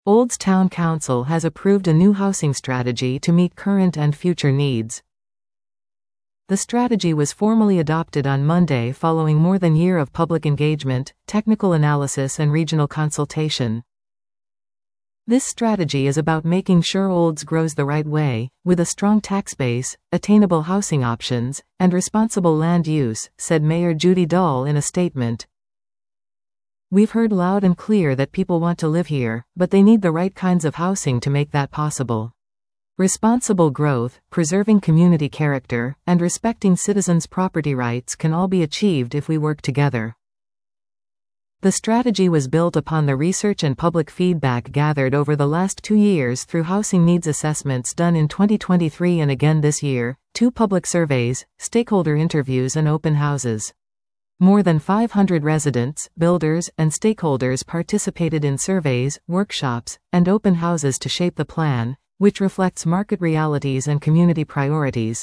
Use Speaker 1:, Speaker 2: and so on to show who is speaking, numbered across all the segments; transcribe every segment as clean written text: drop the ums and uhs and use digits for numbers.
Speaker 1: Olds Town Council has approved a new housing strategy to meet current and future needs. The strategy was formally adopted on Monday following more than a year of public engagement, technical analysis and regional consultation. This strategy is about making sure Olds grows the right way, with a strong tax base, attainable housing options, and responsible land use, said Mayor Judy Dull in a statement. We've heard loud and clear that people want to live here, but they need the right kinds of housing to make that possible. Responsible growth, preserving community character, and respecting citizens' property rights can all be achieved if we work together. The strategy was built upon the research and public feedback gathered over the last 2 years through housing needs assessments done in 2023 and again this year, 2 public surveys, stakeholder interviews and open houses. More than 500 residents, builders, and stakeholders participated in surveys, workshops, and open houses to shape the plan, which reflects market realities and community priorities.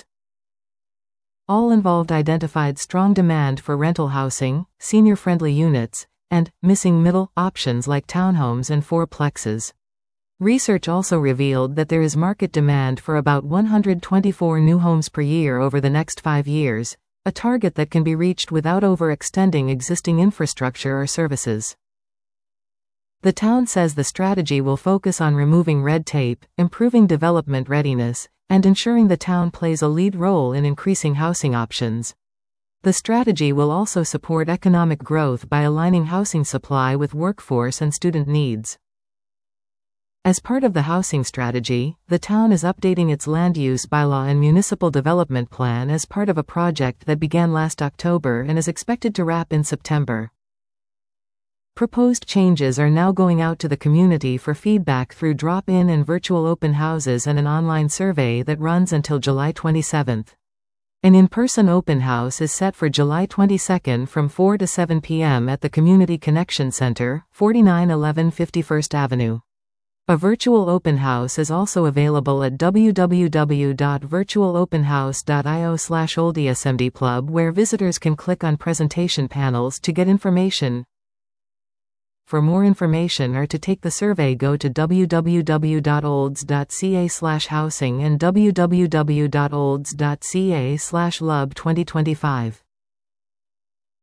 Speaker 1: All involved identified strong demand for rental housing, senior-friendly units, and missing middle options like townhomes and fourplexes. Research also revealed that there is market demand for about 124 new homes per year over the next 5 years, a target that can be reached without overextending existing infrastructure or services. The town says the strategy will focus on removing red tape, improving development readiness, and ensuring the town plays a lead role in increasing housing options. The strategy will also support economic growth by aligning housing supply with workforce and student needs. As part of the housing strategy, the town is updating its land use bylaw and municipal development plan as part of a project that began last October and is expected to wrap in September. Proposed changes are now going out to the community for feedback through drop-in and virtual open houses and an online survey that runs until July 27. An in-person open house is set for July 22 from 4 to 7 p.m. at the Community Connection Center, 4911 51st Avenue. A virtual open house is also available at www.virtualopenhouse.io/oldsmdclub, where visitors can click on presentation panels to get information. For more information or to take the survey, go to www.olds.ca/housing and www.olds.ca/lub2025.